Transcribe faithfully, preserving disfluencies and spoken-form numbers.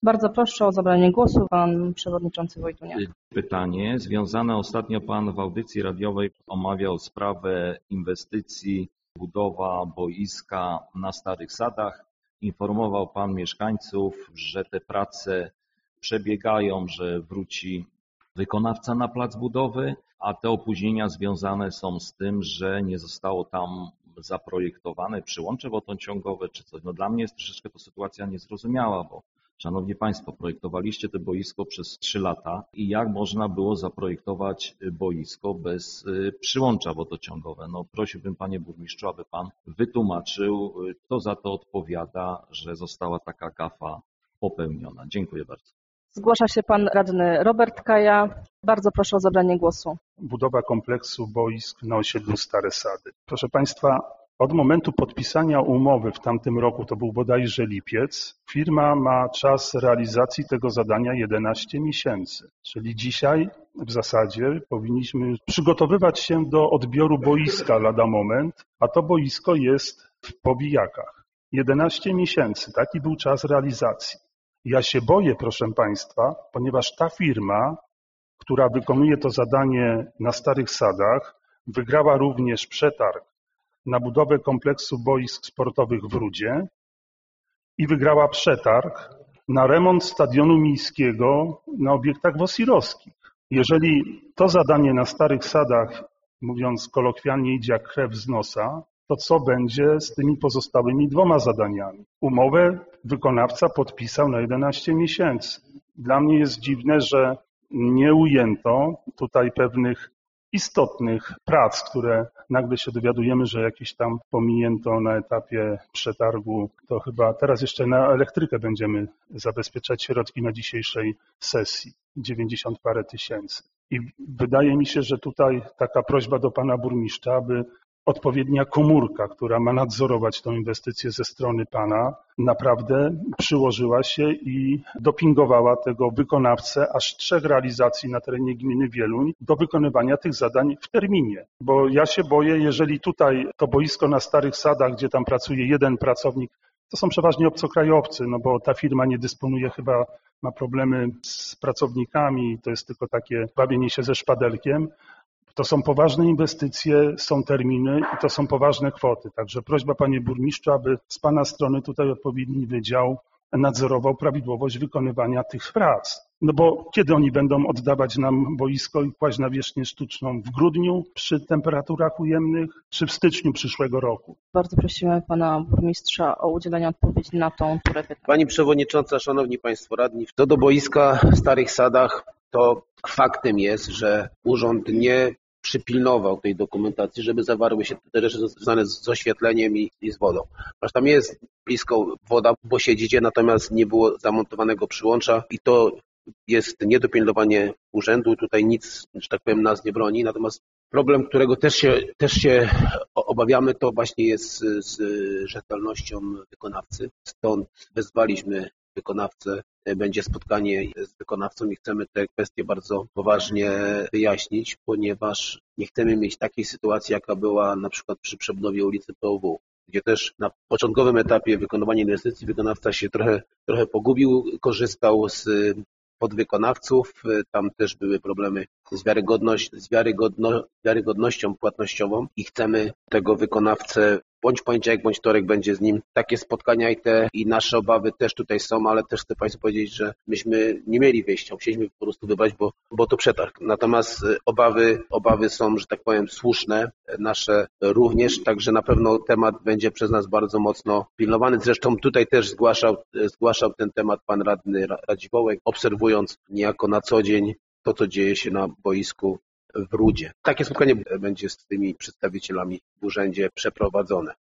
Bardzo proszę o zabranie głosu pan przewodniczący Wojtuniak. Pytanie związane ostatnio pan w audycji radiowej omawiał sprawę inwestycji, budowa boiska na Starych Sadach. Informował pan mieszkańców, że te prace przebiegają, że wróci wykonawca na plac budowy, a te opóźnienia związane są z tym, że nie zostało tam zaprojektowane przyłącze wodociągowe czy coś. No dla mnie jest troszeczkę to sytuacja niezrozumiała, bo Szanowni Państwo, projektowaliście to boisko przez trzy lata i jak można było zaprojektować boisko bez przyłącza wodociągowe? No prosiłbym Panie Burmistrzu, aby Pan wytłumaczył, kto za to odpowiada, że została taka gafa popełniona. Dziękuję bardzo. Zgłasza się pan radny Robert Kaja. Bardzo proszę o zabranie głosu. Budowa kompleksu boisk na osiedlu Stare Sady. Proszę Państwa, od momentu podpisania umowy w tamtym roku, to był bodajże lipiec, firma ma czas realizacji tego zadania jedenaście miesięcy. Czyli dzisiaj w zasadzie powinniśmy przygotowywać się do odbioru boiska lada moment, a to boisko jest w powijakach. jedenaście miesięcy, taki był czas realizacji. Ja się boję, proszę Państwa, ponieważ ta firma, która wykonuje to zadanie na Starych Sadach, wygrała również przetarg na budowę kompleksu boisk sportowych w Rudzie i wygrała przetarg na remont stadionu miejskiego na obiektach wosirowskich. Jeżeli to zadanie na Starych Sadach, mówiąc kolokwialnie, idzie jak krew z nosa, to co będzie z tymi pozostałymi dwoma zadaniami? Umowę wykonawca podpisał na jedenaście miesięcy. Dla mnie jest dziwne, że nie ujęto tutaj pewnych istotnych prac, które nagle się dowiadujemy, że jakieś tam pominięto na etapie przetargu. To chyba teraz jeszcze na elektrykę będziemy zabezpieczać środki na dzisiejszej sesji. dziewięćdziesiąt parę tysięcy. I wydaje mi się, że tutaj taka prośba do pana burmistrza, aby odpowiednia komórka, która ma nadzorować tę inwestycję ze strony pana, naprawdę przyłożyła się i dopingowała tego wykonawcę aż trzech realizacji na terenie gminy Wieluń do wykonywania tych zadań w terminie. Bo ja się boję, jeżeli tutaj to boisko na Starych Sadach, gdzie tam pracuje jeden pracownik, to są przeważnie obcokrajowcy, no bo ta firma nie dysponuje chyba, ma problemy z pracownikami, to jest tylko takie bawienie się ze szpadelkiem. To są poważne inwestycje, są terminy i to są poważne kwoty. Także prośba panie burmistrzu, aby z pana strony tutaj odpowiedni wydział nadzorował prawidłowość wykonywania tych prac. No bo kiedy oni będą oddawać nam boisko i kłaść nawierzchnię sztuczną? W grudniu przy temperaturach ujemnych czy w styczniu przyszłego roku? Bardzo prosimy pana burmistrza o udzielenie odpowiedzi na tą turę pytań. Pani przewodnicząca, szanowni państwo radni, co do boiska w Starych Sadach, to faktem jest, że urząd nie przypilnował tej dokumentacji, żeby zawarły się te rzeczy związane z oświetleniem i, i z wodą. Aż tam jest blisko woda, bo siedzicie, natomiast nie było zamontowanego przyłącza i to jest niedopilnowanie urzędu. Tutaj nic, że tak powiem, nas nie broni. Natomiast problem, którego też się, też się obawiamy, to właśnie jest z, z rzetelnością wykonawcy. Stąd wezwaliśmy wykonawcę. Będzie spotkanie z wykonawcą i chcemy te kwestie bardzo poważnie wyjaśnić, ponieważ nie chcemy mieć takiej sytuacji, jaka była na przykład przy przebudowie ulicy P O W, gdzie też na początkowym etapie wykonywania inwestycji wykonawca się trochę, trochę pogubił, korzystał z podwykonawców, tam też były problemy z, wiarygodność, z wiarygodno, wiarygodnością płatnościową i chcemy tego wykonawcę bądź poniedziałek, bądź wtorek będzie z nim takie spotkania i te i nasze obawy też tutaj są, ale też chcę Państwu powiedzieć, że myśmy nie mieli wyjścia, musieliśmy po prostu wybrać, bo, bo to przetarg. Natomiast obawy, obawy są, że tak powiem, słuszne, nasze również, także na pewno temat będzie przez nas bardzo mocno pilnowany. Zresztą tutaj też zgłaszał, zgłaszał ten temat pan radny Radziwołek, obserwując niejako na co dzień to, co dzieje się na boisku w Rudzie. Takie spotkanie będzie z tymi przedstawicielami w urzędzie przeprowadzone.